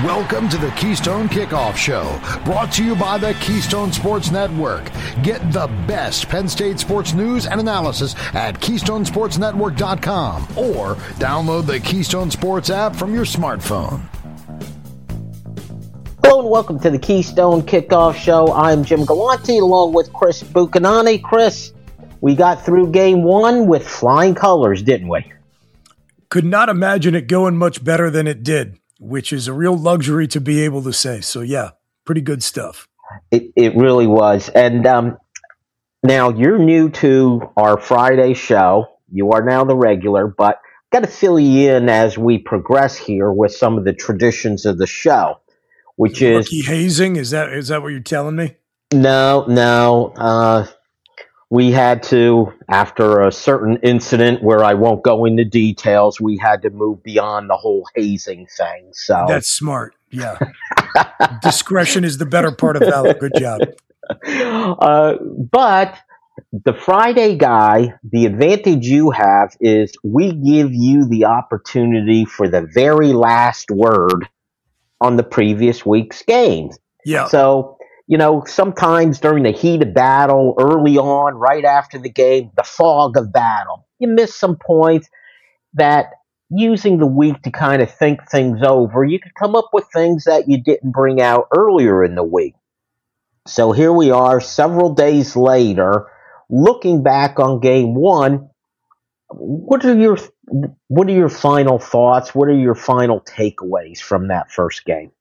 Welcome to the Keystone Kickoff Show, brought to you by the Keystone Sports Network. Get the best Penn State sports news and analysis at KeystonesportsNetwork.com or download the Keystone Sports app from your smartphone. Hello and welcome to the Keystone Kickoff Show. I'm Jim Galante along with Chris Buchanani. Chris, we got through game one with flying colors, didn't we? Could not imagine it going much better than it did, which is a real luxury to be able to say. So, yeah, pretty good stuff. It really was. And now you're new to our Friday show. You are now the regular, but got to fill you in as we progress here with some of the traditions of the show, which is rookie hazing. Is that what you're telling me? No. We had to, after a certain incident where I won't go into details, we had to move beyond the whole hazing thing. So that's smart. Yeah. Discretion is the better part of valor. Good job. But the Friday guy, the advantage you have is we give you the opportunity for the very last word on the previous week's games. Yeah. So, sometimes during the heat of battle, early on, right after the game, the fog of battle, you miss some points that using the week to kind of think things over, you could come up with things that you didn't bring out earlier in the week. So here we are several days later, looking back on game one. What are your final thoughts? What are your final takeaways from that first game?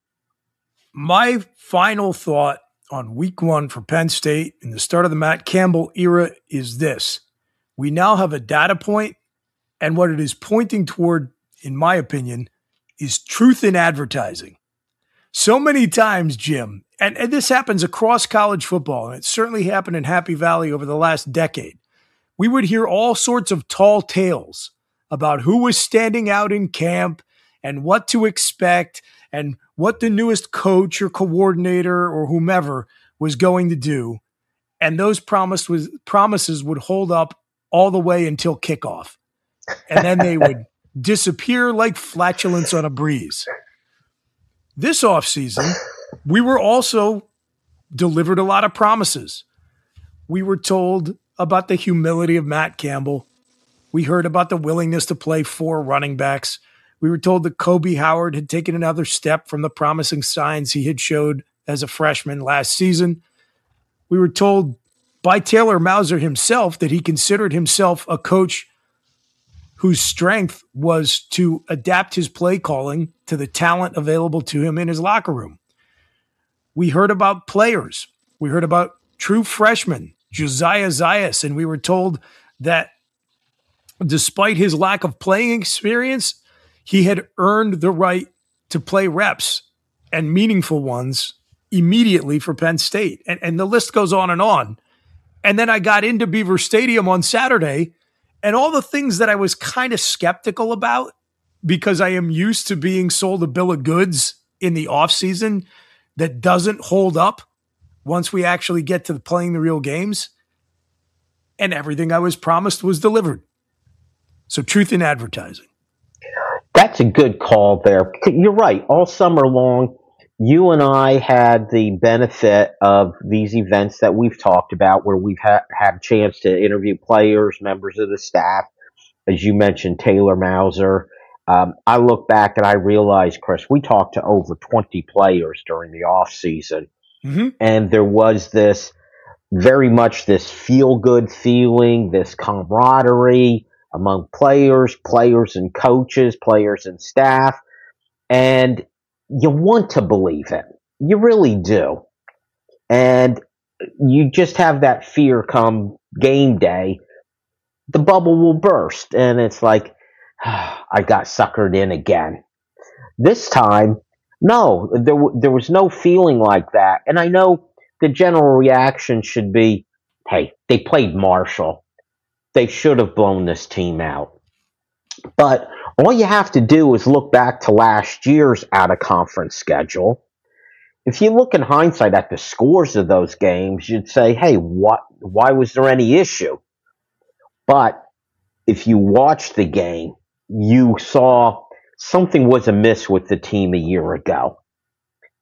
My final thought on week one for Penn State in the start of the Matt Campbell era is this. We now have a data point, and what it is pointing toward, in my opinion, is truth in advertising. So many times, Jim, and this happens across college football, and it certainly happened in Happy Valley over the last decade, we would hear all sorts of tall tales about who was standing out in camp and what to expect and what the newest coach or coordinator or whomever was going to do. And those promises would hold up all the way until kickoff. And then they would disappear like flatulence on a breeze. This offseason, we were also delivered a lot of promises. We were told about the humility of Matt Campbell. We heard about the willingness to play 4 running backs. We were told that Kobe Howard had taken another step from the promising signs he had showed as a freshman last season. We were told by Taylor Mauser himself that he considered himself a coach whose strength was to adapt his play calling to the talent available to him in his locker room. We heard about players. We heard about true freshmen, Josiah Zayas, and we were told that despite his lack of playing experience, he had earned the right to play reps and meaningful ones immediately for Penn State. And the list goes on. And then I got into Beaver Stadium on Saturday, and all the things that I was kind of skeptical about because I am used to being sold a bill of goods in the offseason that doesn't hold up once we actually get to playing the real games. And everything I was promised was delivered. So truth in advertising. That's a good call there. You're right. All summer long, you and I had the benefit of these events that we've talked about where we've had a chance to interview players, members of the staff. As you mentioned, Taylor Mauser. I look back and I realize, Chris, we talked to over 20 players during the off season. Mm-hmm. And there was very much this feel-good feeling, this camaraderie among players and coaches, players and staff. And you want to believe it. You really do. And you just have that fear come game day. The bubble will burst. And it's like, I got suckered in again. This time, no, there was no feeling like that. And I know the general reaction should be, hey, they played Marshall. They should have blown this team out. But all you have to do is look back to last year's out-of-conference schedule. If you look in hindsight at the scores of those games, you'd say, hey, why was there any issue? But if you watched the game, you saw something was amiss with the team a year ago.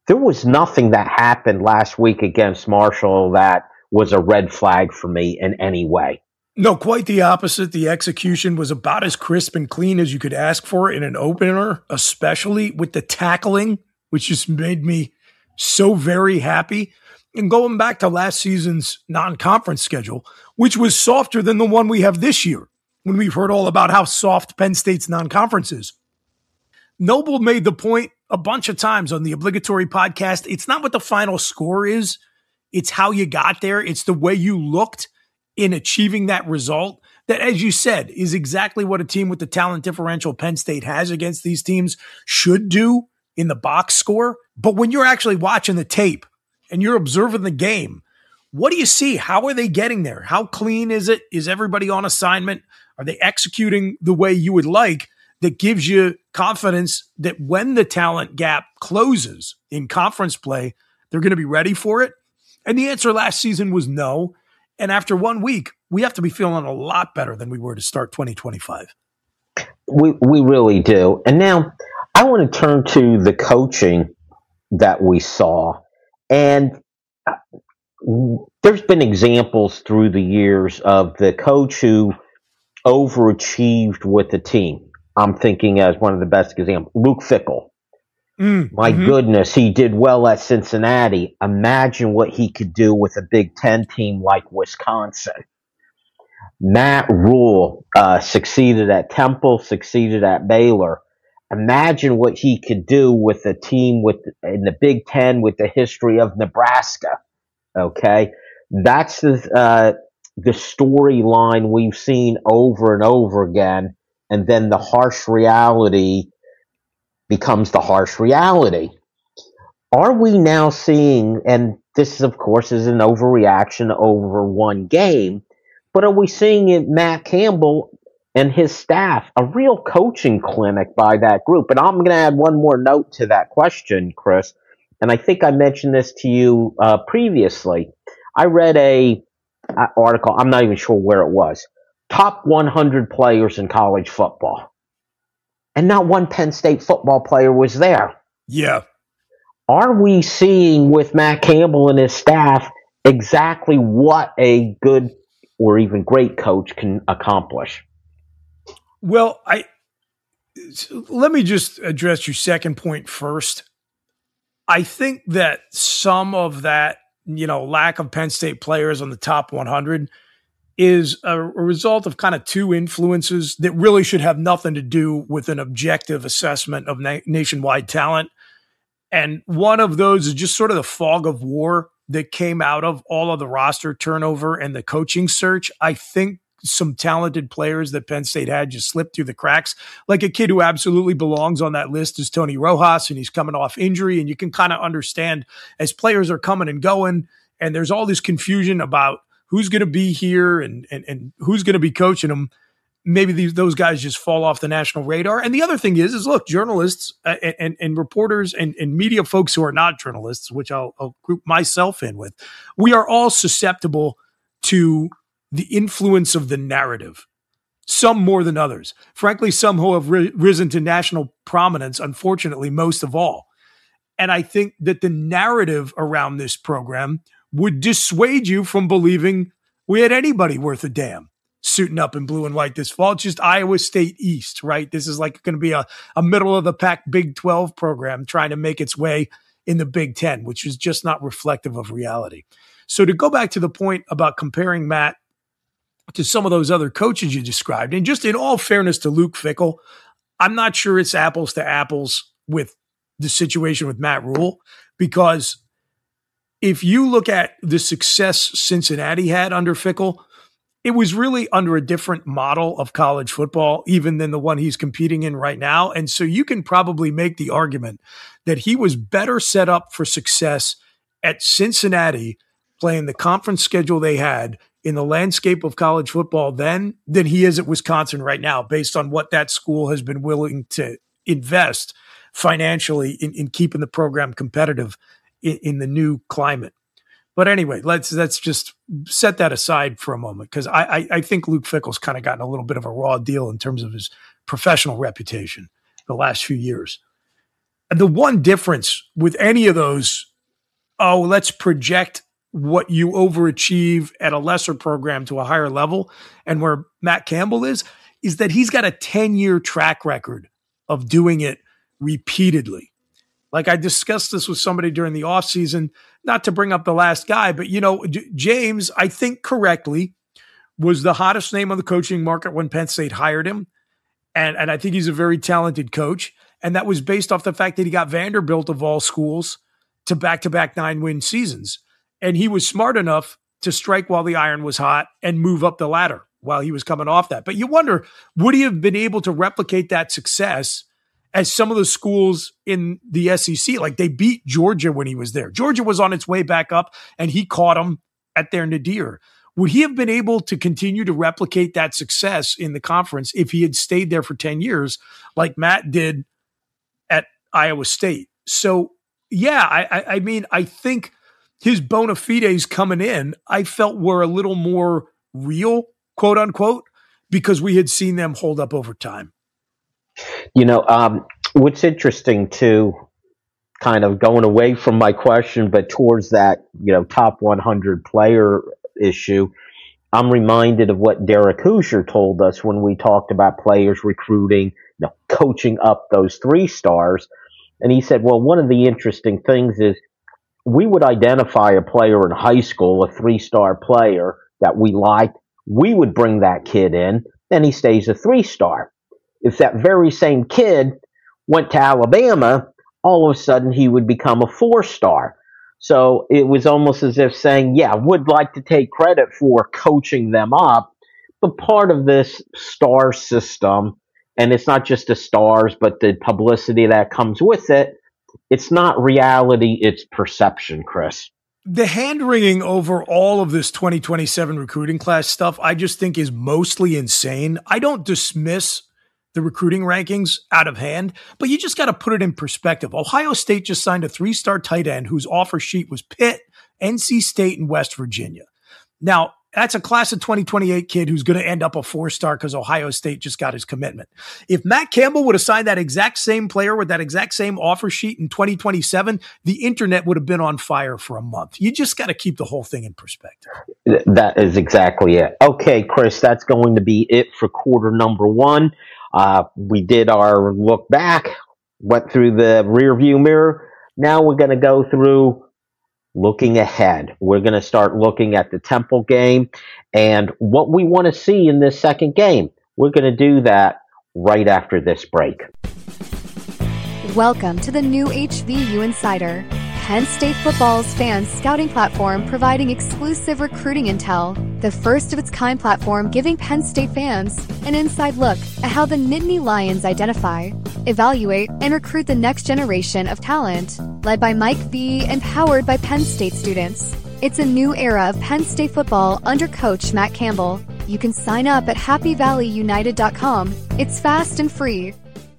there was nothing that happened last week against Marshall that was a red flag for me in any way. No, quite the opposite. The execution was about as crisp and clean as you could ask for in an opener, especially with the tackling, which just made me so very happy. And going back to last season's non-conference schedule, which was softer than the one we have this year, when we've heard all about how soft Penn State's non-conference is. Noble made the point a bunch of times on the obligatory podcast. It's not what the final score is. It's how you got there. It's the way you looked in achieving that result that, as you said, is exactly what a team with the talent differential Penn State has against these teams should do in the box score. But when you're actually watching the tape and you're observing the game, what do you see? How are they getting there? How clean is it? Is everybody on assignment? Are they executing the way you would like? That gives you confidence that when the talent gap closes in conference play, they're going to be ready for it? And the answer last season was no. And after 1 week, we have to be feeling a lot better than we were to start 2025. We really do. And now I want to turn to the coaching that we saw. And there's been examples through the years of the coach who overachieved with the team. I'm thinking as one of the best examples, Luke Fickell. My goodness, he did well at Cincinnati. Imagine what he could do with a Big Ten team like Wisconsin. Matt Rule succeeded at Temple, succeeded at Baylor. Imagine what he could do with a team in the Big Ten with the history of Nebraska. Okay, that's the storyline we've seen over and over again, and then the harsh reality becomes the harsh reality. Are we now seeing, and this of course is an overreaction over one game, but are we seeing in Matt Campbell and his staff a real coaching clinic by that group? And I'm going to add one more note to that question, Chris, and I think I mentioned this to you previously. I read a article, I'm not even sure where it was, top 100 players in college football. And not one Penn State football player was there. Yeah. Are we seeing with Matt Campbell and his staff exactly what a good or even great coach can accomplish? Well, let me just address your second point first. I think that some of that, lack of Penn State players on the top 100 is a result of kind of two influences that really should have nothing to do with an objective assessment of nationwide talent. And one of those is just sort of the fog of war that came out of all of the roster turnover and the coaching search. I think some talented players that Penn State had just slipped through the cracks. Like a kid who absolutely belongs on that list is Tony Rojas, and he's coming off injury. And you can kind of understand as players are coming and going, and there's all this confusion about who's going to be here and who's going to be coaching them. Maybe those guys just fall off the national radar. And the other thing is look, journalists and reporters and media folks who are not journalists, which I'll group myself in with, we are all susceptible to the influence of the narrative, some more than others. Frankly, some who have risen to national prominence, unfortunately, most of all. And I think that the narrative around this program would dissuade you from believing we had anybody worth a damn suiting up in blue and white this fall. It's just Iowa State East, right? This is like going to be a middle of the pack Big 12 program trying to make its way in the Big 10, which is just not reflective of reality. So to go back to the point about comparing Matt to some of those other coaches you described, and just in all fairness to Luke Fickell, I'm not sure it's apples to apples with the situation with Matt Rule, because if you look at the success Cincinnati had under Fickell, it was really under a different model of college football, even than the one he's competing in right now. And so you can probably make the argument that he was better set up for success at Cincinnati, playing the conference schedule they had in the landscape of college football then than he is at Wisconsin right now, based on what that school has been willing to invest financially in keeping the program competitive in the new climate. But anyway, let's just set that aside for a moment, because I think Luke Fickell's kind of gotten a little bit of a raw deal in terms of his professional reputation the last few years. The one difference with any of those, let's project what you overachieve at a lesser program to a higher level, and where Matt Campbell is that he's got a 10-year track record of doing it repeatedly. Like I discussed this with somebody during the offseason, not to bring up the last guy, but James, I think correctly, was the hottest name on the coaching market when Penn State hired him. And I think he's a very talented coach. And that was based off the fact that he got Vanderbilt of all schools to back-to-back 9-win seasons. And he was smart enough to strike while the iron was hot and move up the ladder while he was coming off that. But you wonder, would he have been able to replicate that success as some of the schools in the SEC? Like, they beat Georgia when he was there. Georgia was on its way back up, and he caught them at their nadir. Would he have been able to continue to replicate that success in the conference if he had stayed there for 10 years like Matt did at Iowa State? So, yeah, I mean, I think his bona fides coming in, I felt were a little more real, quote unquote, because we had seen them hold up over time. What's interesting too, kind of going away from my question, but towards that, top 100 player issue, I'm reminded of what Derek Hoosier told us when we talked about players recruiting, coaching up those 3 stars. And he said, well, one of the interesting things is we would identify a player in high school, a 3-star player that we liked. We would bring that kid in, and he stays a 3-star. If that very same kid went to Alabama, all of a sudden he would become a 4-star. So it was almost as if saying, yeah, would like to take credit for coaching them up, but part of this star system, and it's not just the stars, but the publicity that comes with it, it's not reality, it's perception, Chris. The hand-wringing over all of this 2027 recruiting class stuff, I just think is mostly insane. I don't dismiss the recruiting rankings out of hand, but you just got to put it in perspective. Ohio State just signed a 3-star tight end whose offer sheet was Pitt, NC State, and West Virginia. Now, that's a class of 2028 kid who's going to end up a 4-star because Ohio State just got his commitment. If Matt Campbell would have signed that exact same player with that exact same offer sheet in 2027, the internet would have been on fire for a month. You just got to keep the whole thing in perspective. That is exactly it. Okay, Chris, that's going to be it for quarter number 1. We did our look back, went through the rearview mirror. Now we're going to go through looking ahead. We're going to start looking at the Temple game and what we want to see in this second game. We're going to do that right after this break. Welcome to the new HVU Insider, Penn State football's fan scouting platform providing exclusive recruiting intel, the first of its kind platform giving Penn State fans an inside look at how the Nittany Lions identify, evaluate, and recruit the next generation of talent, led by Mike V and powered by Penn State students. It's a new era of Penn State football under Coach Matt Campbell. You can sign up at happyvalleyunited.com. It's fast and free.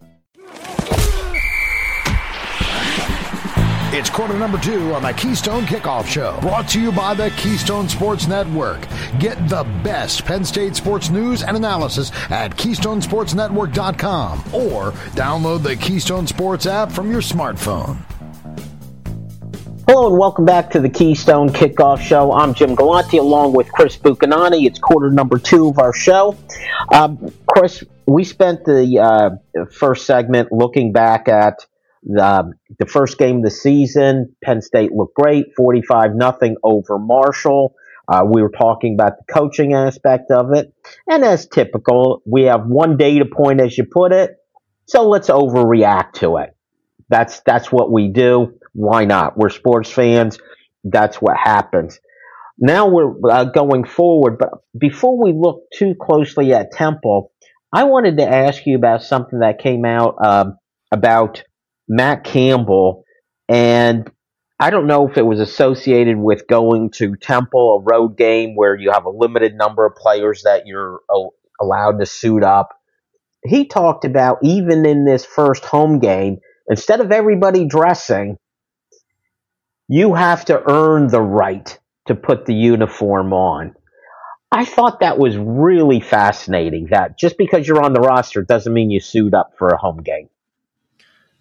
It's quarter number 2 on the Keystone Kickoff Show, brought to you by the Keystone Sports Network. Get the best Penn State sports news and analysis at KeystoneSportsNetwork.com or download the Keystone Sports app from your smartphone. Hello and welcome back to the Keystone Kickoff Show. I'm Jim Galante along with Chris Buchanani. It's quarter number 2 of our show. Chris, we spent the first segment looking back at the first game of the season. Penn State looked great, 45-0 over Marshall. We were talking about the coaching aspect of it. And as typical, we have one data point, as you put it, so let's overreact to it. That's what we do. Why not? We're sports fans. That's what happens. Now we're going forward, but before we look too closely at Temple, I wanted to ask you about something that came out about Matt Campbell, and I don't know if it was associated with going to Temple, a road game where you have a limited number of players that you're allowed to suit up. He talked about even in this first home game, instead of everybody dressing, you have to earn the right to put the uniform on. I thought that was really fascinating, that just because you're on the roster doesn't mean you suit up for a home game.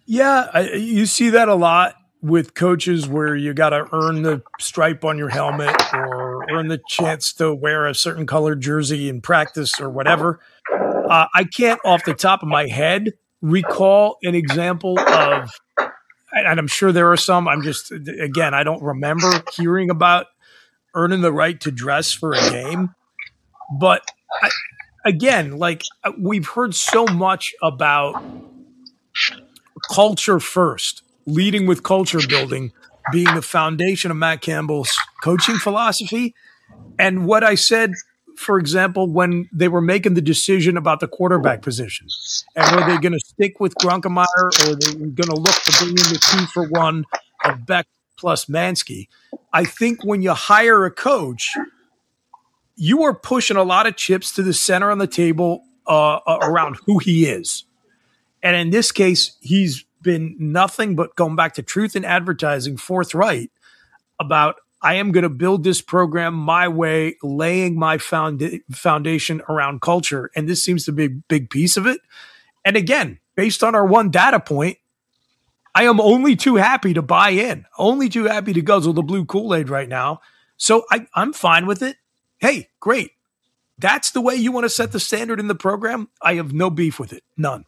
Yeah, you see that a lot with coaches where you got to earn the stripe on your helmet or earn the chance to wear a certain colored jersey in practice or whatever. I can't off the top of my head recall an example of, and I'm sure there are some, again, I don't remember hearing about earning the right to dress for a game. But again, like we've heard so much about culture first, leading with culture building being the foundation of Matt Campbell's coaching philosophy. And what I said, for example, when they were making the decision about the quarterback position, and were they going to stick with Grunkemeyer or they were going to look to bring in the 2-for-1 of Beck plus Mansky. I think when you hire a coach, you are pushing a lot of chips to the center on the table around who he is. And in this case, he's been nothing but, going back to truth in advertising, forthright about, I am going to build this program my way, laying my foundation around culture. And this seems to be a big piece of it. And again, based on our one data point, I am only too happy to buy in, only too happy to guzzle the blue Kool-Aid right now. So I'm fine with it. Hey, great. That's the way you want to set the standard in the program. I have no beef with it. None.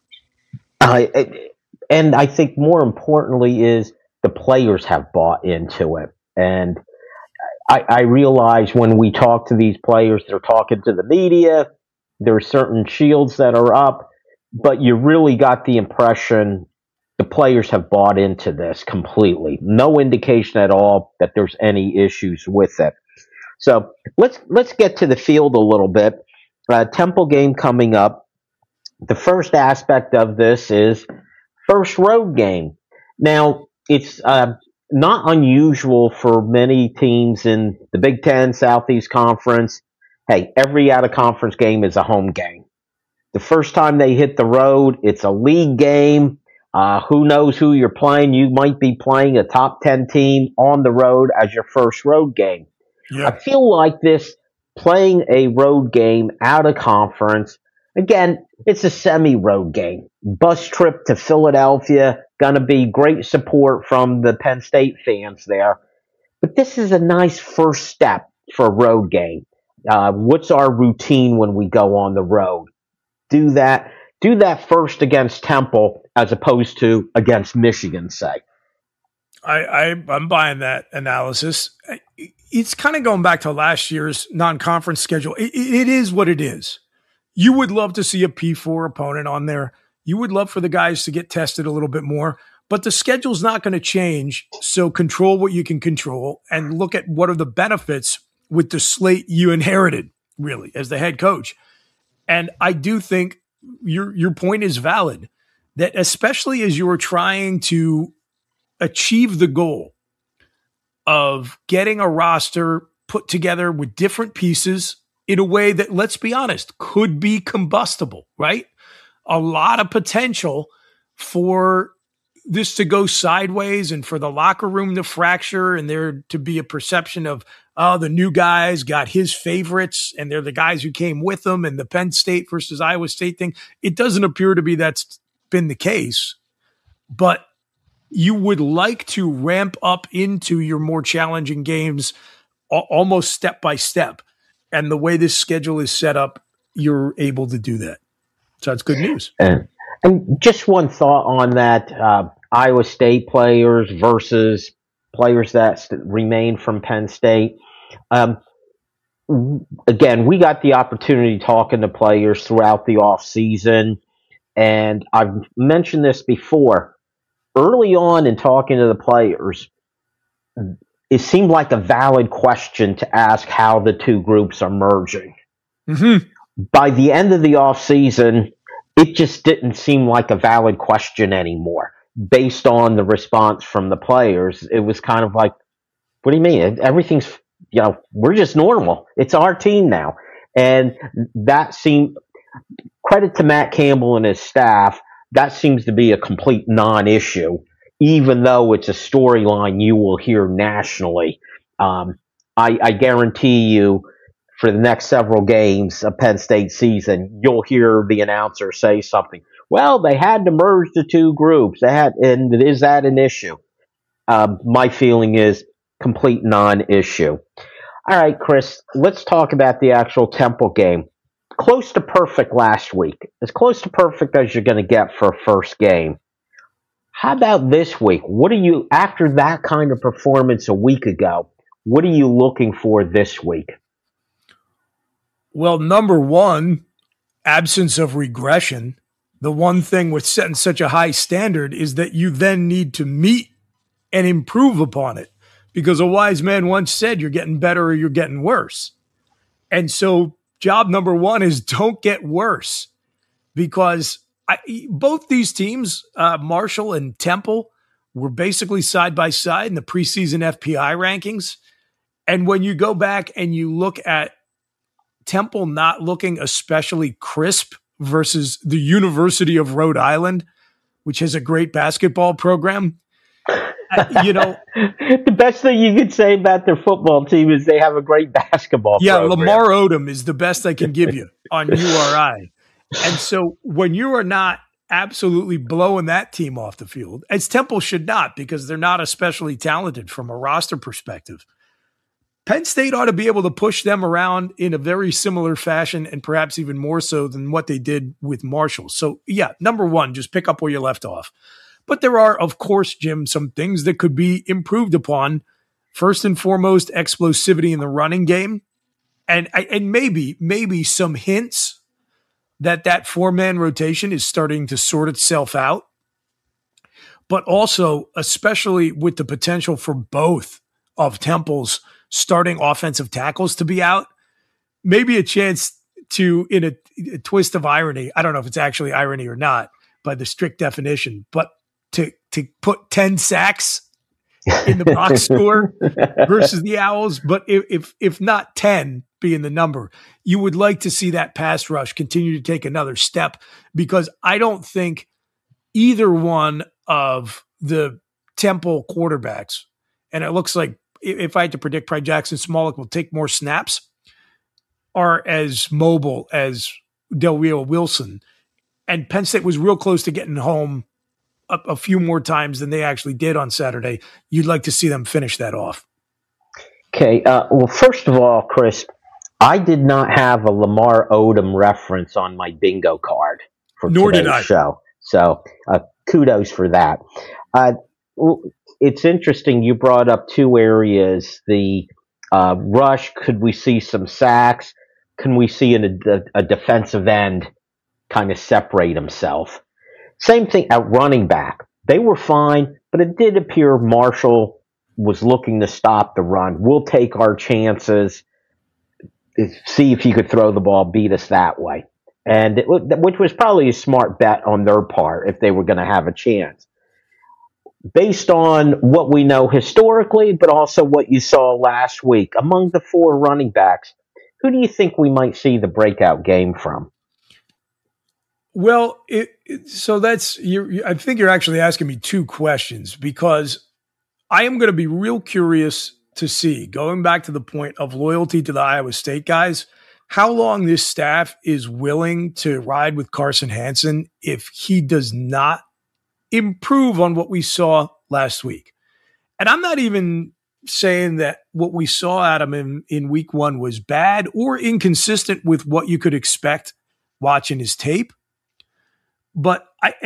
And I think more importantly is the players have bought into it. And I realize when we talk to these players, they're talking to the media. There are certain shields that are up, but you really got the impression the players have bought into this completely. No indication at all that there's any issues with it. So let's get to the field a little bit. Temple game coming up. The first aspect of this is first road game. Now, it's not unusual for many teams in the Big Ten, Southeast Conference. Hey, every out-of-conference game is a home game. The first time they hit the road, it's a league game. Who knows who you're playing? You might be playing a top 10 team on the road as your first road game. Yeah. I feel like this, playing a road game out of conference, again, it's a semi-road game. Bus trip to Philadelphia, going to be great support from the Penn State fans there. But this is a nice first step for a road game. What's our routine when we go on the road? Do that first against Temple as opposed to against Michigan, say. I'm buying that analysis. It's kind of going back to last year's non-conference schedule. It is what it is. You would love to see a P4 opponent on there. You would love for the guys to get tested a little bit more, but the schedule's not going to change. So control what you can control and look at what are the benefits with the slate you inherited, really, as the head coach. And I do think your point is valid, that especially as you are trying to achieve the goal of getting a roster put together with different pieces in a way that, let's be honest, could be combustible, right? A lot of potential for this to go sideways and for the locker room to fracture and there to be a perception of, oh, the new guys got his favorites and they're the guys who came with them, and the Penn State versus Iowa State thing. It doesn't appear to be that's been the case, but you would like to ramp up into your more challenging games almost step by step. And the way this schedule is set up, you're able to do that. So that's good news. And just one thought on that, Iowa State players versus players that remain from Penn State. Again, we got the opportunity talking to players throughout the offseason, and I've mentioned this before. Early on in talking to the players, it seemed like a valid question to ask how the two groups are merging. Mm-hmm. By the end of the offseason, it just didn't seem like a valid question anymore. Based on the response from the players, it was kind of like, what do you mean? Everything's, we're just normal. It's our team now. And that seemed, credit to Matt Campbell and his staff, that seems to be a complete non-issue, even though it's a storyline you will hear nationally. I guarantee you, for the next several games of Penn State season, you'll hear the announcer say something. well, they had to merge the two groups. And is that an issue? My feeling is complete non-issue. All right, Chris, let's talk about the actual Temple game. Close to perfect last week. As close to perfect as you're going to get for a first game. How about this week? After that kind of performance a week ago, what are you looking for this week? Well, number one, absence of regression. The one thing with setting such a high standard is that you then need to meet and improve upon it. Because a wise man once said, you're getting better or you're getting worse. And so job number one is don't get worse, because both these teams, Marshall and Temple, were basically side by side in the preseason FPI rankings. And when you go back and you look at Temple not looking especially crisp versus the University of Rhode Island, which has a great basketball program, the best thing you could say about their football team is they have a great basketball program. Lamar Odom is the best I can give you on URI. And so when you are not absolutely blowing that team off the field, as Temple should not, because they're not especially talented from a roster perspective, Penn State ought to be able to push them around in a very similar fashion, and perhaps even more so than what they did with Marshall. So, number one, just pick up where you left off. But there are, of course, Jim, some things that could be improved upon. First and foremost, explosivity in the running game. And maybe some hints that four-man rotation is starting to sort itself out. But also, especially with the potential for both of Temple's starting offensive tackles to be out, maybe a chance to, in a twist of irony, I don't know if it's actually irony or not by the strict definition, but to put 10 sacks in the box score versus the Owls. But if not 10 being the number, you would like to see that pass rush continue to take another step, because I don't think either one of the Temple quarterbacks, and it looks like, if I had to predict, probably Jackson Smolik will take more snaps, are as mobile as Del Rio Wilson. And Penn State was real close to getting home a few more times than they actually did on Saturday. You'd like to see them finish that off. Okay. Well, first of all, Chris, I did not have a Lamar Odom reference on my bingo card for today's show. So kudos for that. It's interesting you brought up two areas. The rush, could we see some sacks? Can we see a defensive end kind of separate himself? Same thing at running back. They were fine, but it did appear Marshall was looking to stop the run. We'll take our chances, see if he could throw the ball, beat us that way. Which was probably a smart bet on their part if they were going to have a chance. Based on what we know historically, but also what you saw last week, among the four running backs, who do you think we might see the breakout game from? Well, so that's I think you're actually asking me two questions, because I am going to be real curious to see, going back to the point of loyalty to the Iowa State guys, how long this staff is willing to ride with Carson Hansen if he does not improve on what we saw last week. And I'm not even saying that what we saw out of him in week one was bad or inconsistent with what you could expect watching his tape. But I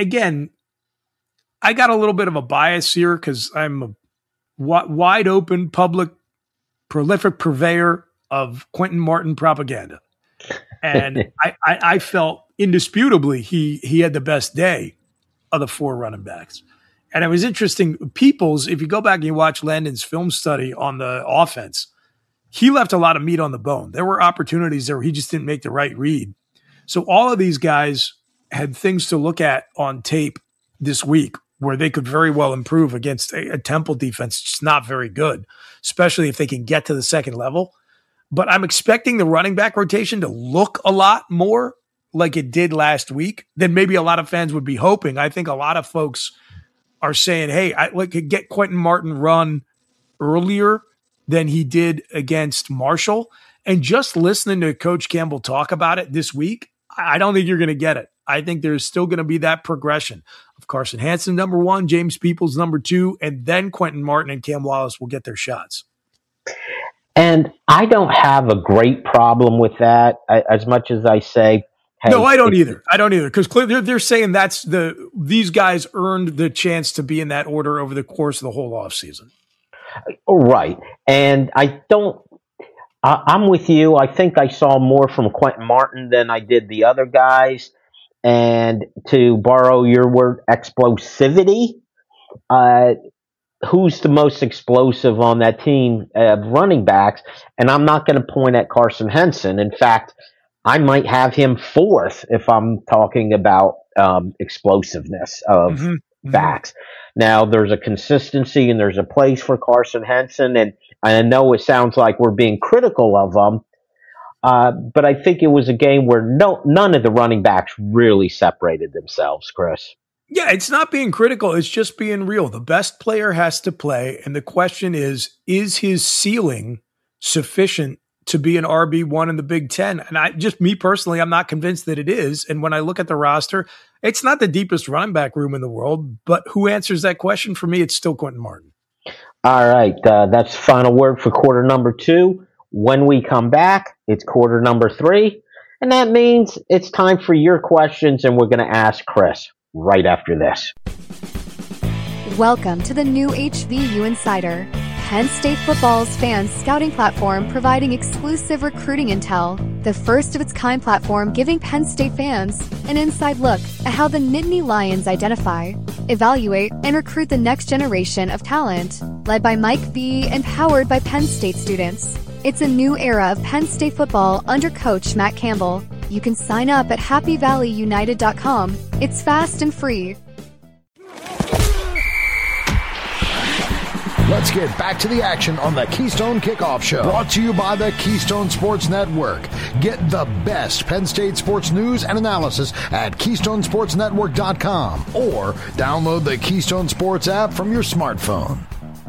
got a little bit of a bias here because I'm a wide open, public, prolific purveyor of Quentin Martin propaganda. And I felt indisputably he had the best day of the four running backs. And it was interesting. Peoples, if you go back and you watch Landon's film study on the offense, he left a lot of meat on the bone. There were opportunities there where he just didn't make the right read. So all of these guys had things to look at on tape this week where they could very well improve against a Temple defense. It's not very good, especially if they can get to the second level. But I'm expecting the running back rotation to look a lot more like it did last week than maybe a lot of fans would be hoping. I think a lot of folks are saying, hey, I could get Quentin Martin run earlier than he did against Marshall. And just listening to Coach Campbell talk about it this week, I don't think you're going to get it. I think there's still going to be that progression of Carson Hansen, number one, James Peoples, number two, and then Quentin Martin and Cam Wallace will get their shots. And I don't have a great problem with that, as much as I say, hey, no, I don't either. Because they're saying these guys earned the chance to be in that order over the course of the whole offseason. Right. And I'm with you. I think I saw more from Quentin Martin than I did the other guys. And to borrow your word, explosivity, who's the most explosive on that team of running backs? And I'm not going to point at Carson Henson. In fact, I might have him fourth if I'm talking about explosiveness of backs. Now, there's a consistency and there's a place for Carson Henson, and I know it sounds like we're being critical of him, but I think it was a game where none of the running backs really separated themselves, Chris. Yeah, it's not being critical. It's just being real. The best player has to play, and the question is his ceiling sufficient to be an RB1 in the Big Ten? And me personally, I'm not convinced that it is. And when I look at the roster, it's not the deepest running back room in the world, but who answers that question? For me, it's still Quentin Martin. All right. That's final word for quarter number 2. When we come back, it's quarter number 3. And that means it's time for your questions, and we're going to ask Chris right after this. Welcome to the new HVU Insider, Penn State football's fan scouting platform providing exclusive recruiting intel, the first of its kind platform giving Penn State fans an inside look at how the Nittany Lions identify, evaluate, and recruit the next generation of talent, led by Mike V and powered by Penn State students. It's a new era of Penn State football under Coach Matt Campbell. You can sign up at happyvalleyunited.com. It's fast and free. Let's get back to the action on the Keystone Kickoff Show. Brought to you by the Keystone Sports Network. Get the best Penn State sports news and analysis at KeystoneSportsNetwork.com or download the Keystone Sports app from your smartphone.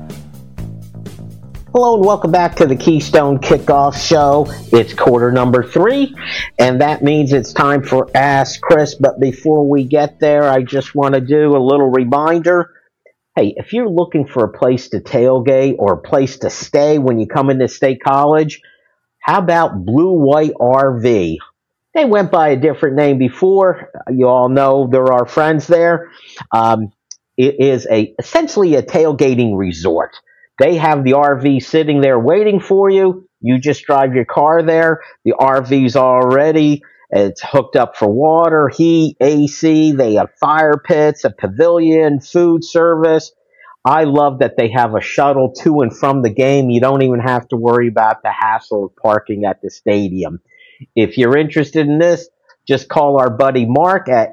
Hello and welcome back to the Keystone Kickoff Show. It's quarter number 3, and that means it's time for Ask Chris. But before we get there, I just want to do a little reminder. Hey, if you're looking for a place to tailgate or a place to stay when you come into State College, how about Blue White RV? They went by a different name before. You all know there are friends there. It is essentially a tailgating resort. They have the RV sitting there waiting for you. You just drive your car there. The RV's all ready. It's hooked up for water, heat, AC. They have fire pits, a pavilion, food service. I love that they have a shuttle to and from the game. You don't even have to worry about the hassle of parking at the stadium. If you're interested in this, just call our buddy Mark at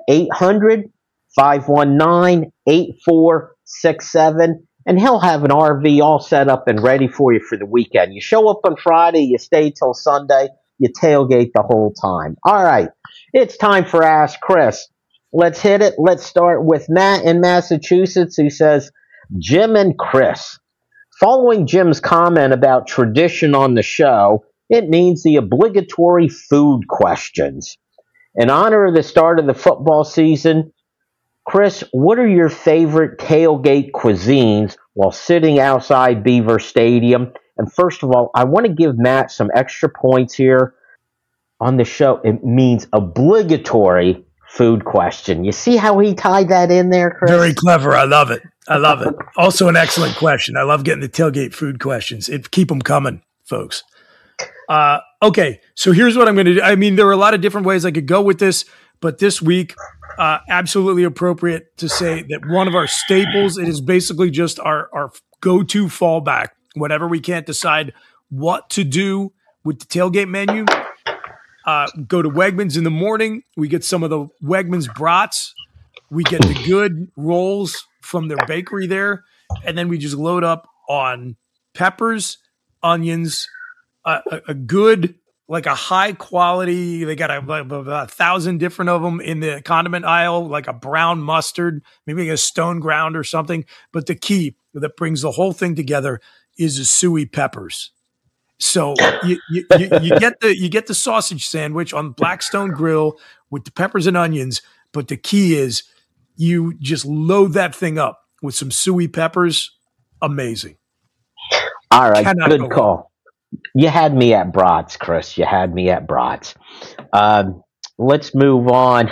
800-519-8467, and he'll have an RV all set up and ready for you for the weekend. You show up on Friday, you stay till Sunday. You tailgate the whole time. All right, it's time for Ask Chris. Let's hit it. Let's start with Matt in Massachusetts, who says, Jim and Chris. Following Jim's comment about tradition on the show, it means the obligatory food questions. In honor of the start of the football season, Chris, what are your favorite tailgate cuisines while sitting outside Beaver Stadium? And first of all, I want to give Matt some extra points here on the show. It means obligatory food question. You see how he tied that in there, Chris? Very clever. I love it. Also an excellent question. I love getting the tailgate food questions. Keep them coming, folks. Okay, so here's what I'm going to do. I mean, there are a lot of different ways I could go with this, but this week, absolutely appropriate to say that one of our staples, it is basically just our go-to fallback. Whenever we can't decide what to do with the tailgate menu, go to Wegmans in the morning. We get some of the Wegmans brats. We get the good rolls from their bakery there. And then we just load up on peppers, onions, a good, like a high quality. They got about 1,000 different of them in the condiment aisle, like a brown mustard, maybe a stone ground or something. But the key that brings the whole thing together is the suey peppers. So you get the sausage sandwich on Blackstone Grill with the peppers and onions, but the key is you just load that thing up with some suey peppers. Amazing. All right, good call. You had me at brats, Chris. You had me at brats. Let's move on.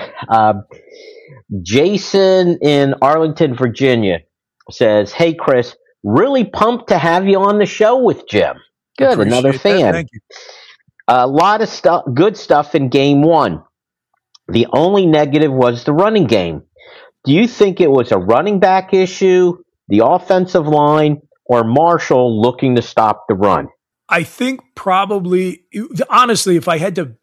Jason in Arlington, Virginia says, "Hey, Chris, really pumped to have you on the show with Jim." Good, another fan. Thank you. A lot of good stuff in game one. The only negative was the running game. Do you think it was a running back issue, the offensive line, or Marshall looking to stop the run? I think probably, honestly, if I had to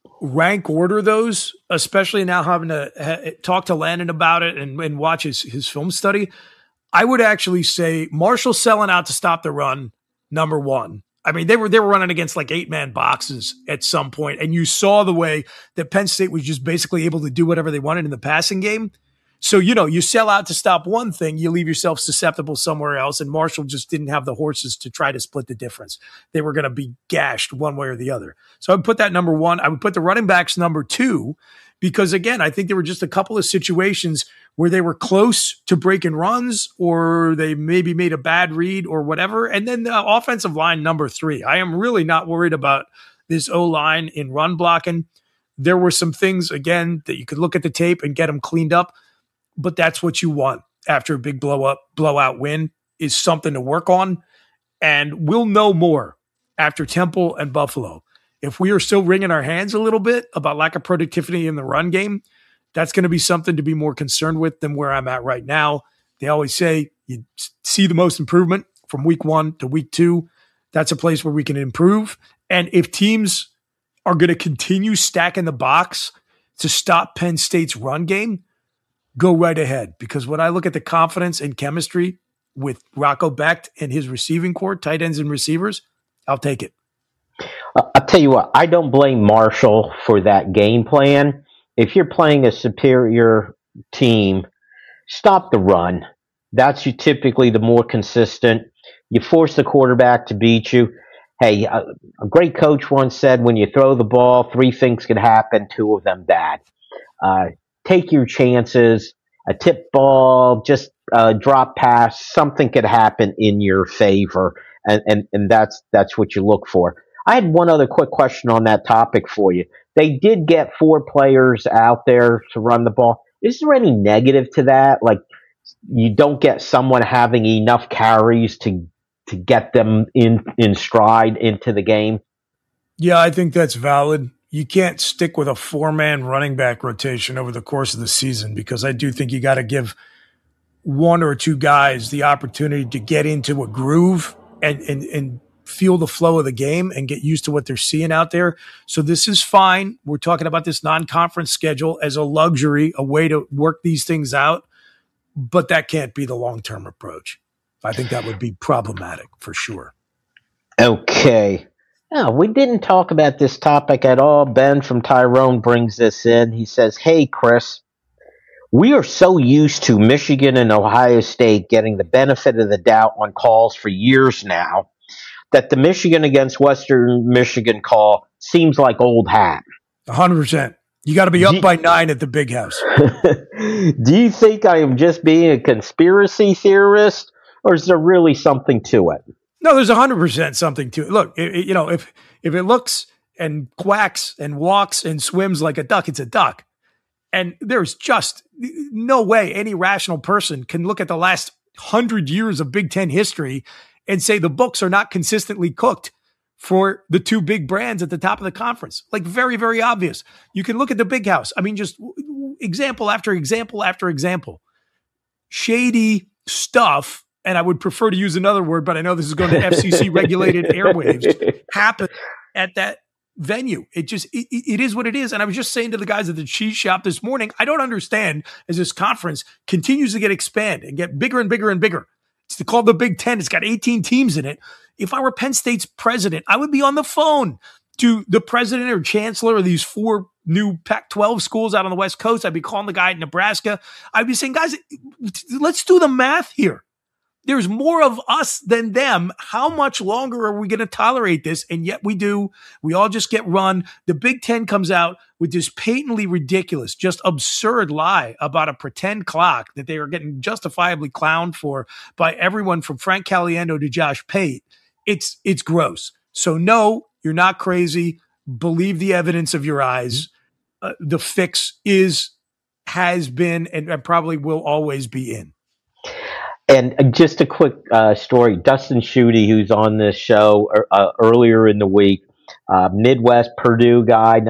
rank order those, especially now having to talk to Landon about it and watch his film study, I would actually say Marshall selling out to stop the run, number one. I mean, they were running against like 8-man boxes at some point, and you saw the way that Penn State was just basically able to do whatever they wanted in the passing game. So, you sell out to stop one thing, you leave yourself susceptible somewhere else, and Marshall just didn't have the horses to try to split the difference. They were going to be gashed one way or the other. So I would put that number one. I would put the running backs number two, because, again, I think there were just a couple of situations where they were close to breaking runs, or they maybe made a bad read or whatever. And then the offensive line number three. I am really not worried about this O-line in run blocking. There were some things, again, that you could look at the tape and get them cleaned up. But that's what you want after a big blowout win, is something to work on. And we'll know more after Temple and Buffalo. If we are still wringing our hands a little bit about lack of productivity in the run game, that's going to be something to be more concerned with than where I'm at right now. They always say you see the most improvement from week 1 to week 2. That's a place where we can improve. And if teams are going to continue stacking the box to stop Penn State's run game, go right ahead. Because when I look at the confidence and chemistry with Rocco Becht and his receiving core, tight ends and receivers, I'll take it. I'll tell you what, I don't blame Marshall for that game plan. If you're playing a superior team, stop the run. That's typically the more consistent. You force the quarterback to beat you. Hey, a great coach once said, when you throw the ball, 3 things can happen, 2 of them bad. Take your chances. A tip ball, just a drop pass, something could happen in your favor, and that's what you look for. I had one other quick question on that topic for you. They did get 4 players out there to run the ball. Is there any negative to that? Like, you don't get someone having enough carries to get them in stride into the game? Yeah, I think that's valid. You can't stick with a 4-man running back rotation over the course of the season, because I do think you got to give 1 or 2 guys the opportunity to get into a groove and feel the flow of the game and get used to what they're seeing out there. So this is fine. We're talking about this non-conference schedule as a luxury, a way to work these things out, but that can't be the long-term approach. I think that would be problematic for sure. Okay. No, we didn't talk about this topic at all. Ben from Tyrone brings this in. He says, "Hey, Chris, we are so used to Michigan and Ohio State getting the benefit of the doubt on calls for years now that the Michigan against Western Michigan call seems like old hat." 100%. You got to be up by 9 at the Big House. Do you think I am just being a conspiracy theorist, or is there really something to it? No, there's 100% something to it. Look, if it looks and quacks and walks and swims like a duck, it's a duck. And there's just no way any rational person can look at the last 100 years of Big Ten history and say the books are not consistently cooked for the 2 big brands at the top of the conference. Like, very, very obvious. You can look at the Big House. I mean, just example after example after example. Shady stuff, and I would prefer to use another word, but I know this is going to FCC-regulated airwaves, happen at that venue. It is what it is. And I was just saying to the guys at the cheese shop this morning, I don't understand, as this conference continues to get expanded and get bigger and bigger and bigger. It's called the Big Ten. It's got 18 teams in it. If I were Penn State's president, I would be on the phone to the president or chancellor of these 4 new Pac-12 schools out on the West Coast. I'd be calling the guy in Nebraska. I'd be saying, guys, let's do the math here. There's more of us than them. How much longer are we going to tolerate this? And yet we do. We all just get run. The Big Ten comes out with this patently ridiculous, just absurd lie about a pretend clock that they are getting justifiably clowned for by everyone from Frank Caliendo to Josh Pate. It's gross. So no, you're not crazy. Believe the evidence of your eyes. The fix has been, and probably will always be in. And just a quick story. Dustin Schutte, who's on this show earlier in the week, Midwest Purdue guy.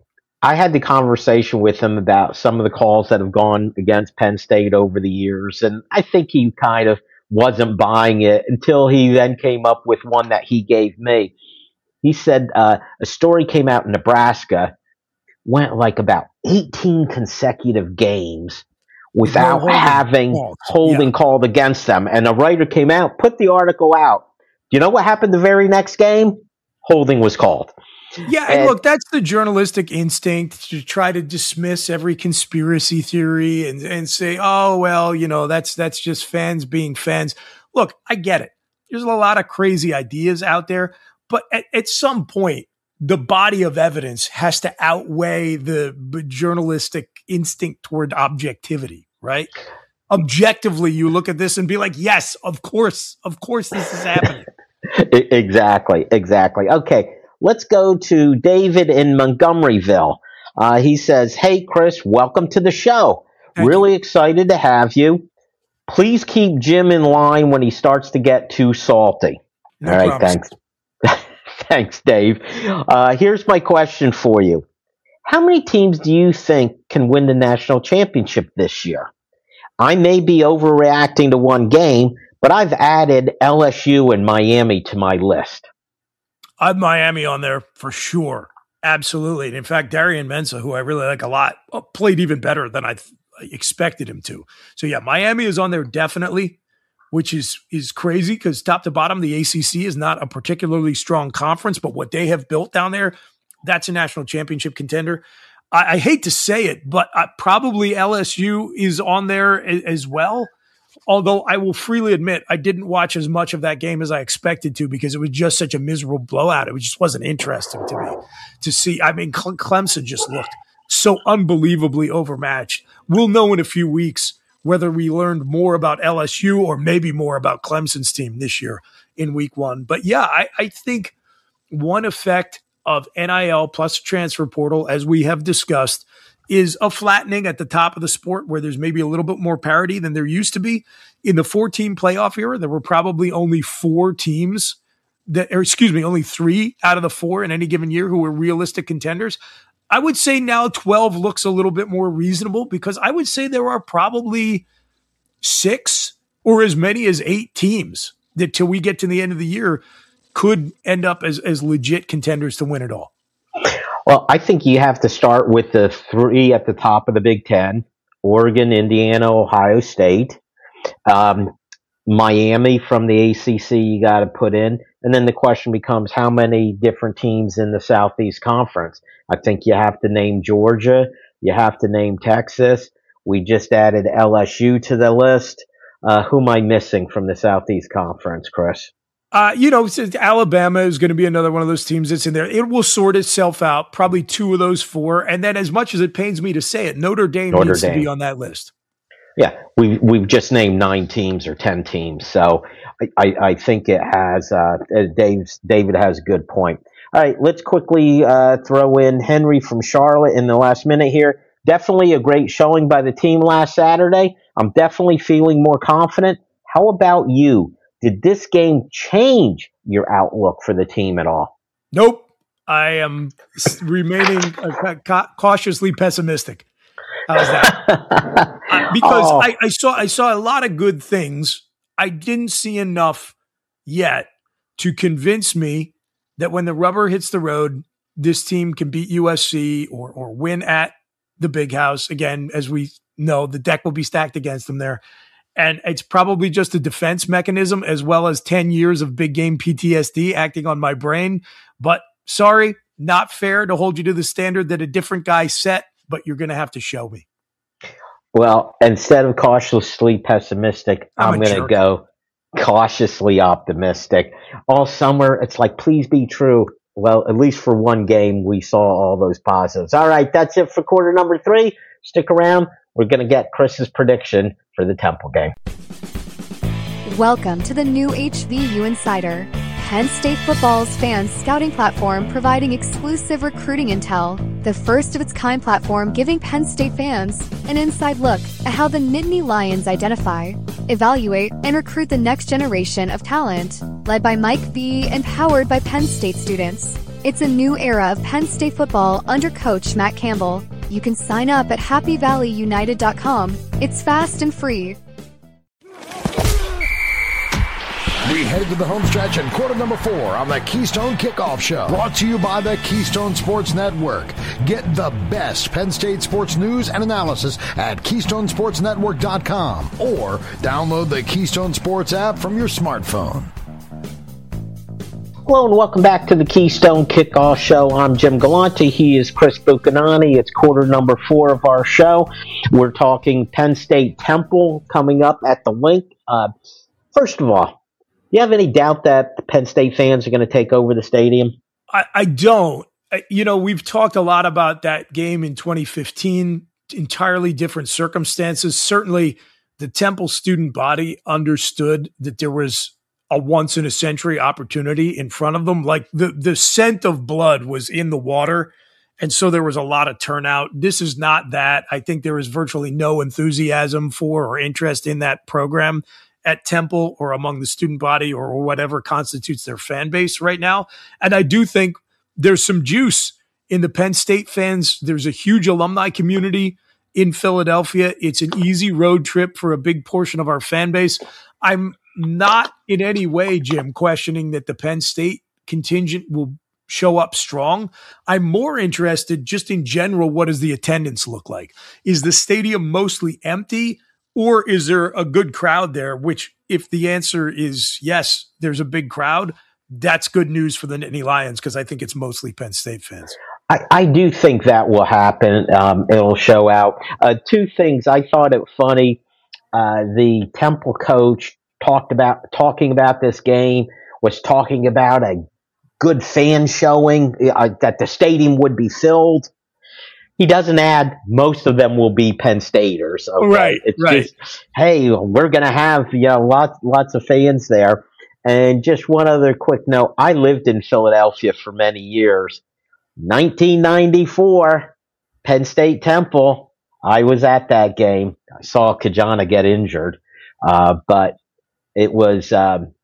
I had the conversation with him about some of the calls that have gone against Penn State over the years, and I think he kind of wasn't buying it until he then came up with one that he gave me. He said a story came out in Nebraska, went like about 18 consecutive games without having holding called against them. And a writer came out, put the article out. You know what happened the very next game? Holding was called. Yeah, and look, that's the journalistic instinct to try to dismiss every conspiracy theory and say, oh, well, that's just fans being fans. Look, I get it. There's a lot of crazy ideas out there, but at some point, the body of evidence has to outweigh the journalistic instinct toward objectivity, right? Objectively, you look at this and be like, yes, of course this is happening. Exactly. Okay, let's go to David in Montgomeryville. He says, hey, Chris, welcome to the show. Really excited to have you. Please keep Jim in line when he starts to get too salty. No All right, promise. thanks. Thanks, Dave. Here's my question for you. How many teams do you think can win the national championship this year? I may be overreacting to one game, but I've added LSU and Miami to my list. I have Miami on there for sure. Absolutely. And in fact, Darian Mensah, who I really like a lot, played even better than I expected him to. So yeah, Miami is on there definitely, which is crazy because top to bottom, the ACC is not a particularly strong conference, but what they have built down there, that's a national championship contender. I hate to say it, but probably LSU is on there as well. Although I will freely admit I didn't watch as much of that game as I expected to because it was just such a miserable blowout. It just wasn't interesting to me to see. I mean, Clemson just looked so unbelievably overmatched. We'll know in a few weeks whether we learned more about LSU or maybe more about Clemson's team this year in week one. But yeah, I think one effect of NIL plus transfer portal, as we have discussed, is a flattening at the top of the sport where there's maybe a little bit more parity than there used to be. In the 4-team playoff era, there were probably only only 3 out of the 4 in any given year who were realistic contenders. I would say now 12 looks a little bit more reasonable because I would say there are probably 6 or as many as 8 teams that till we get to the end of the year could end up as legit contenders to win it all. Well, I think you have to start with the 3 at the top of the Big Ten: Oregon, Indiana, Ohio State, Miami from the ACC you got to put in. And then the question becomes how many different teams in the Southeast Conference. I think you have to name Georgia. You have to name Texas. We just added LSU to the list. Who am I missing from the Southeast Conference, Chris? Alabama is going to be another one of those teams that's in there. It will sort itself out, probably 2 of those 4. And then as much as it pains me to say it, Notre Dame needs to be on that list. Yeah, we've just named 9 teams or 10 teams. So I think it has David has a good point. All right, let's quickly throw in Henry from Charlotte in the last minute here. Definitely a great showing by the team last Saturday. I'm definitely feeling more confident. How about you? Did this game change your outlook for the team at all? Nope. I am remaining cautiously pessimistic. How's that? Because I saw a lot of good things. I didn't see enough yet to convince me that when the rubber hits the road, this team can beat USC or win at the Big House. Again, as we know, the deck will be stacked against them there. And it's probably just a defense mechanism as well as 10 years of big game PTSD acting on my brain. But sorry, not fair to hold you to the standard that a different guy set, but you're going to have to show me. Well, instead of cautiously pessimistic, I'm going to go cautiously optimistic. All summer, it's like, please be true. Well, at least for one game, we saw all those positives. All right, that's it for quarter number 3. Stick around. We're going to get Chris's prediction for the Temple game. Welcome to the new HVU Insider, Penn State football's fan scouting platform providing exclusive recruiting intel, the first of its kind platform giving Penn State fans an inside look at how the Nittany Lions identify, evaluate, and recruit the next generation of talent, led by Mike V and powered by Penn State students. It's a new era of Penn State football under Coach Matt Campbell. You can sign up at happyvalleyunited.com. It's fast and free. We head to the home stretch in quarter number 4 on the Keystone Kickoff Show. Brought to you by the Keystone Sports Network. Get the best Penn State sports news and analysis at KeystoneSportsNetwork.com or download the Keystone Sports app from your smartphone. Hello and welcome back to the Keystone Kickoff Show. I'm Jim Galante. He is Chris Buchanani. It's quarter number 4 of our show. We're talking Penn State Temple coming up at the link. First of all, do you have any doubt that the Penn State fans are going to take over the stadium? I don't. We've talked a lot about that game in 2015, entirely different circumstances. Certainly, the Temple student body understood that there was a once-in-a-century opportunity in front of them. Like the scent of blood was in the water, and so there was a lot of turnout. This is not that. I think there is virtually no enthusiasm for or interest in that program at Temple or among the student body or whatever constitutes their fan base right now. And I do think there's some juice in the Penn State fans. There's a huge alumni community in Philadelphia. It's an easy road trip for a big portion of our fan base. I'm not in any way, Jim, questioning that the Penn State contingent will show up strong. I'm more interested just in general, what does the attendance look like? Is the stadium mostly empty? Or is there a good crowd there, which if the answer is yes, there's a big crowd, that's good news for the Nittany Lions because I think it's mostly Penn State fans. I do think that will happen. It'll show out. 2 things. I thought it funny. The Temple coach talking about this game, was talking about a good fan showing, that the stadium would be filled. He doesn't add most of them will be Penn Staters. Okay? Right. It's just, hey, we're going to have lots of fans there. And just one other quick note. I lived in Philadelphia for many years. 1994, Penn State Temple. I was at that game. I saw Kajana get injured. But it was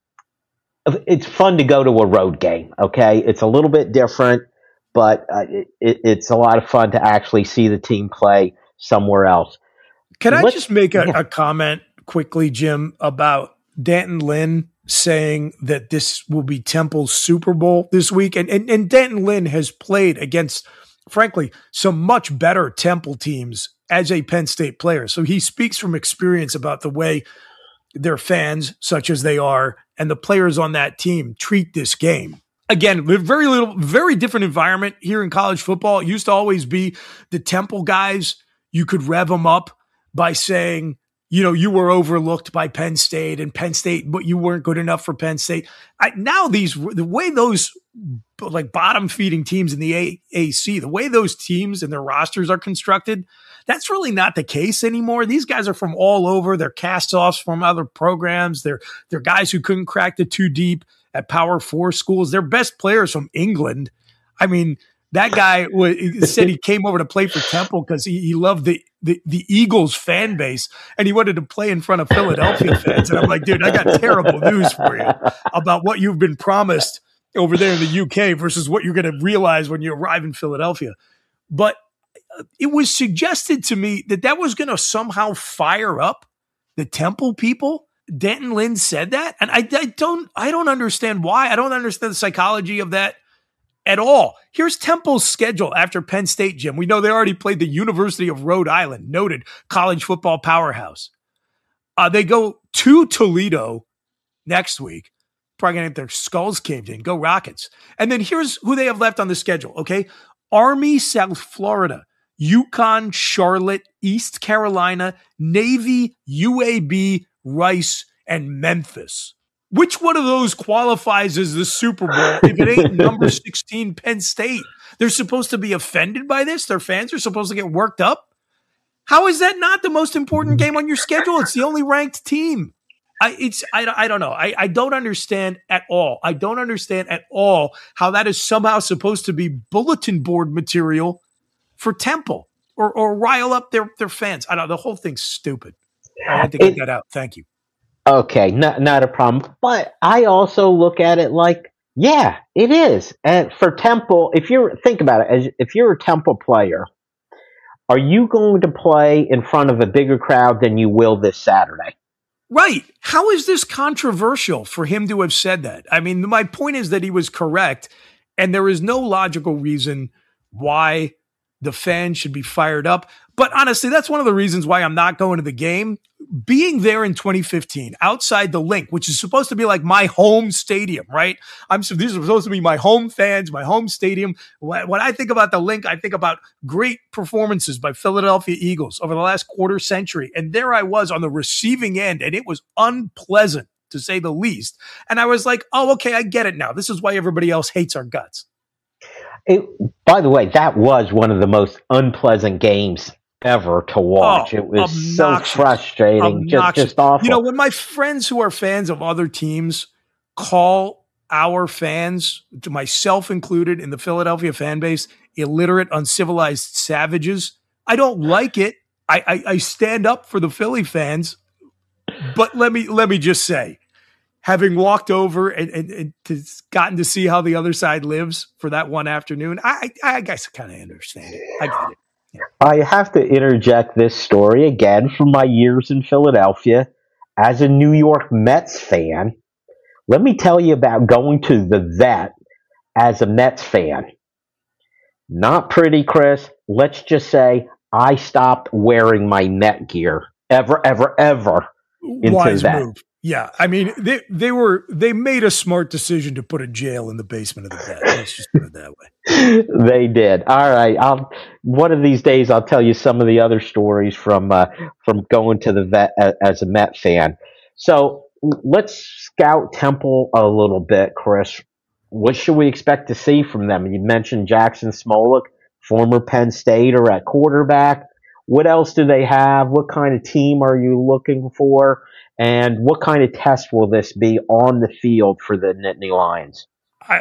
it's fun to go to a road game, okay? It's a little bit different. But it's a lot of fun to actually see the team play somewhere else. Can I just make a comment quickly, Jim, about Danton Lynn saying that this will be Temple's Super Bowl this week? And Danton Lynn has played against, frankly, some much better Temple teams as a Penn State player. So he speaks from experience about the way their fans, such as they are, and the players on that team treat this game. Again, very different environment here in college football. It used to always be the Temple guys. You could rev them up by saying, you were overlooked by Penn State and Penn State, but you weren't good enough for Penn State. Now the way those like bottom feeding teams in the AAC, the way those teams and their rosters are constructed, that's really not the case anymore. These guys are from all over. They're cast-offs from other programs. They're guys who couldn't crack the 2 deep at Power 4 schools. Their best players from England. I mean, that guy said he came over to play for Temple because he loved the Eagles fan base and he wanted to play in front of Philadelphia fans. And I'm like, dude, I got terrible news for you about what you've been promised over there in the UK versus what you're going to realize when you arrive in Philadelphia. But it was suggested to me that was going to somehow fire up the Temple people. Danton Lynn said that, and I don't understand why. I don't understand the psychology of that at all. Here's Temple's schedule after Penn State, Jim. We know they already played the University of Rhode Island, noted college football powerhouse. They go to Toledo next week. Probably going to get their skulls caved in. Go Rockets. And then here's who they have left on the schedule, okay? Army, South Florida, UConn, Charlotte, East Carolina, Navy, UAB, Rice, and Memphis. Which one of those qualifies as the Super Bowl if it ain't number 16 Penn State? They're supposed to be offended by this. Their fans are supposed to get worked up. How is that not the most important game on your schedule? It's the only ranked team. I don't know. I don't understand at all. I don't understand at all how that is somehow supposed to be bulletin board material for Temple or rile up their fans. I don't know. The whole thing's stupid. I had to get that out. Thank you. Okay, not a problem. But I also look at it like, yeah, it is. And for Temple, think about it, if you're a Temple player, are you going to play in front of a bigger crowd than you will this Saturday? Right. How is this controversial for him to have said that? I mean, my point is that he was correct, and there is no logical reason why the fans should be fired up. But honestly, that's one of the reasons why I'm not going to the game. Being there in 2015, outside the Link, which is supposed to be like my home stadium, right? These are supposed to be my home fans, my home stadium. When I think about the Link, I think about great performances by Philadelphia Eagles over the last quarter century. And there I was on the receiving end, and it was unpleasant, to say the least. And I was like, oh, okay, I get it now. This is why everybody else hates our guts. By the way, that was one of the most unpleasant games ever to watch. It was obnoxious. So frustrating, just awful. You know, when my friends who are fans of other teams call our fans, to myself included in the Philadelphia fan base, illiterate, uncivilized savages, I don't like it. I stand up for the Philly fans, but let me just say, having walked over and gotten to see how the other side lives for that one afternoon, I guess I kind of understand it. I get it. Yeah. I have to interject this story again from my years in Philadelphia. As a New York Mets fan, let me tell you about going to the vet as a Mets fan. Not pretty, Chris. Let's just say I stopped wearing my Met gear ever into Wise that. Move. Yeah, I mean, they made a smart decision to put a jail in the basement of the vet. Let's just put it that way. They did. All right. One of these days I'll tell you some of the other stories from going to the vet as a Met fan. So let's scout Temple a little bit, Chris. What should we expect to see from them? You mentioned Jackson Smolik, former Penn Stater at quarterback. What else do they have? What kind of team are you looking for? And what kind of test will this be on the field for the Nittany Lions?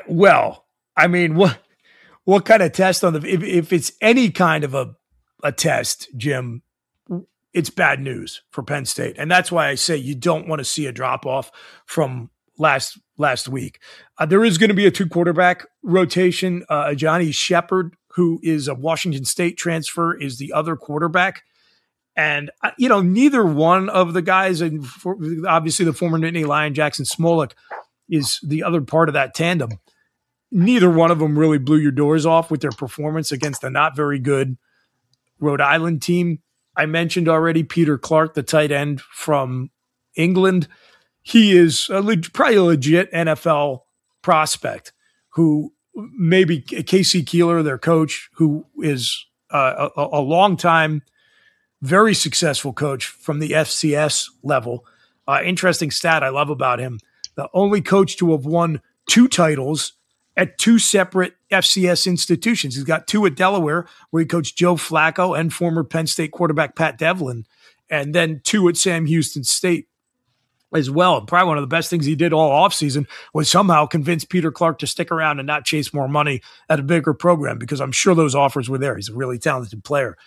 What kind of test on if it's any kind of a test, Jim, it's bad news for Penn State. And that's why I say you don't want to see a drop off from last week. There is going to be a 2-quarterback rotation. Johnny Shepard, who is a Washington State transfer, is the other quarterback. And, neither one of the guys, and obviously the former Nittany Lion, Jackson Smolik, is the other part of that tandem. Neither one of them really blew your doors off with their performance against a not very good Rhode Island team. I mentioned already Peter Clark, the tight end from England. He is probably a legit NFL prospect who maybe Casey Keeler, their coach, who is a long-time very successful coach from the FCS level. Interesting stat I love about him. The only coach to have won 2 titles at 2 separate FCS institutions. He's got 2 at Delaware, where he coached Joe Flacco and former Penn State quarterback Pat Devlin, and then 2 at Sam Houston State as well. Probably one of the best things he did all offseason was somehow convince Peter Clark to stick around and not chase more money at a bigger program, because I'm sure those offers were there. He's a really talented player.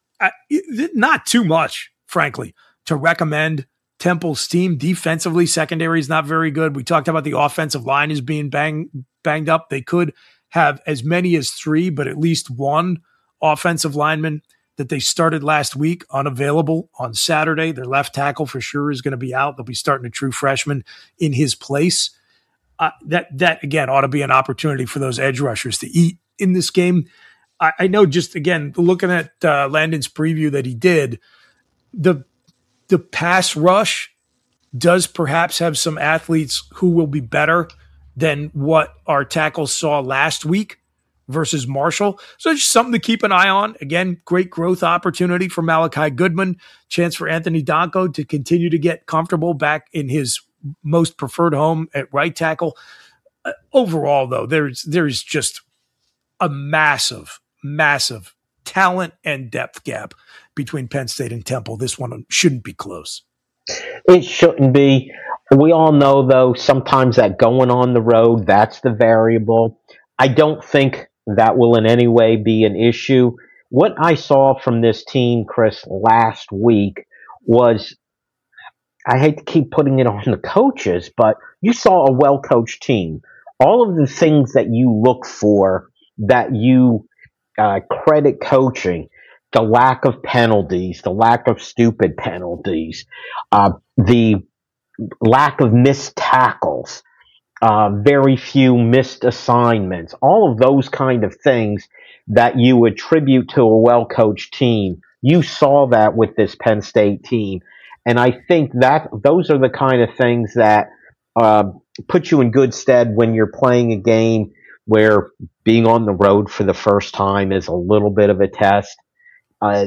Not too much, frankly, to recommend. Temple's team defensively, secondary is not very good. We talked about the offensive line is being banged up. They could have as many as 3, but at least 1 offensive lineman that they started last week unavailable on Saturday. Their left tackle for sure is going to be out. They'll be starting a true freshman in his place. That again ought to be an opportunity for those edge rushers to eat in this game. I know, just again, looking at Landon's preview that he did, the pass rush does perhaps have some athletes who will be better than what our tackles saw last week versus Marshall. So it's just something to keep an eye on. Again, great growth opportunity for Malachi Goodman, chance for Anthony Donko to continue to get comfortable back in his most preferred home at right tackle. Overall, though, there's just a massive talent and depth gap between Penn State and Temple. This one shouldn't be close. It shouldn't be. We all know, though, sometimes that going on the road, that's the variable. I don't think that will in any way be an issue. What I saw from this team, Chris, last week was, I hate to keep putting it on the coaches, but you saw a well-coached team. All of the things that you look for, that you credit coaching, the lack of penalties, the lack of stupid penalties, the lack of missed tackles, very few missed assignments, all of those kind of things that you attribute to a well-coached team. You saw that with this Penn State team. And I think that those are the kind of things that put you in good stead when you're playing a game where being on the road for the first time is a little bit of a test. I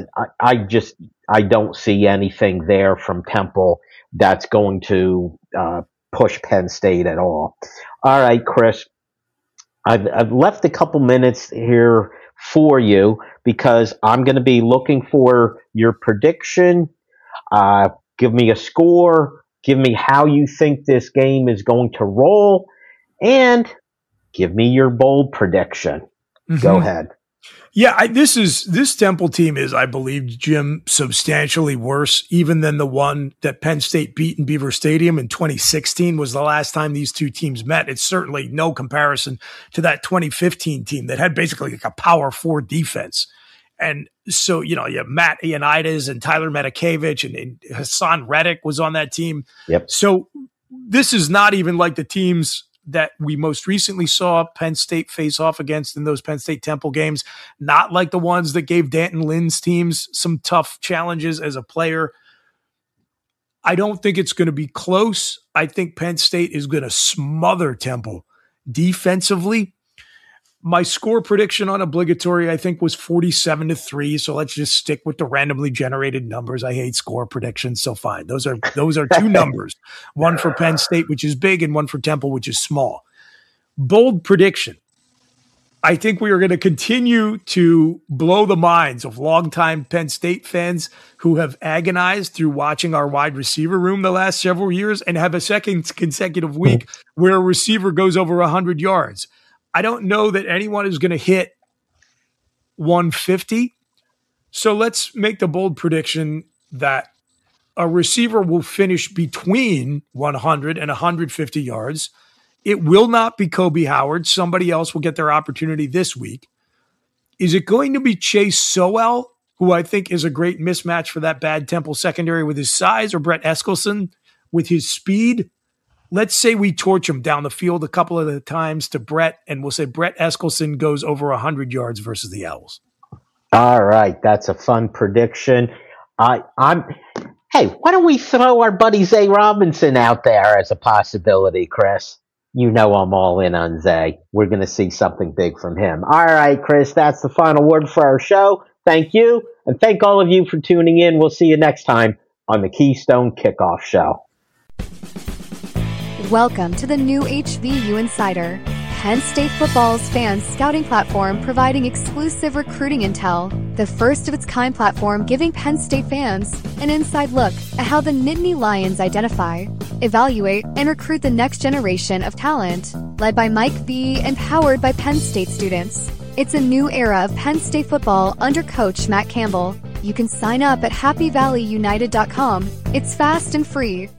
don't see anything there from Temple that's going to push Penn State at all. All right, Chris, I've left a couple minutes here for you because I'm going to be looking for your prediction. Give me a score. Give me how you think this game is going to roll, and give me your bold prediction. Mm-hmm. Go ahead. Yeah, this Temple team is, I believe, Jim, substantially worse even than the one that Penn State beat in Beaver Stadium in 2016 was the last time these two teams met. It's certainly no comparison to that 2015 team that had basically like a power 4 defense. And so, you have Matt Ioannidis and Tyler Matakevich and Hassan Reddick was on that team. Yep. So this is not even like the teams that we most recently saw Penn State face off against in those Penn State Temple games, not like the ones that gave Danton Lynn's teams some tough challenges as a player. I don't think it's going to be close. I think Penn State is going to smother Temple defensively. My score prediction on obligatory, I think, was 47-3. So let's just stick with the randomly generated numbers. I hate score predictions, so fine. Those are two numbers. One for Penn State, which is big, and one for Temple, which is small. Bold prediction. I think we are going to continue to blow the minds of longtime Penn State fans who have agonized through watching our wide receiver room the last several years and have a second consecutive week where a receiver goes over 100 yards. I don't know that anyone is going to hit 150. So let's make the bold prediction that a receiver will finish between 100 and 150 yards. It will not be Kobe Howard. Somebody else will get their opportunity this week. Is it going to be Chase Sowell, who I think is a great mismatch for that bad Temple secondary with his size, or Brett Eskelson with his speed? Let's say we torch him down the field a couple of the times to Brett, and we'll say Brett Eskelson goes over 100 yards versus the Owls. All right, that's a fun prediction. Hey, why don't we throw our buddy Zay Robinson out there as a possibility, Chris? You know I'm all in on Zay. We're going to see something big from him. All right, Chris, that's the final word for our show. Thank you, and thank all of you for tuning in. We'll see you next time on the Keystone Kickoff Show. Welcome to the new HVU Insider, Penn State football's fan scouting platform providing exclusive recruiting intel, the first of its kind platform giving Penn State fans an inside look at how the Nittany Lions identify, evaluate, and recruit the next generation of talent, led by Mike B and powered by Penn State students. It's a new era of Penn State football under Coach Matt Campbell. You can sign up at happyvalleyunited.com. It's fast and free.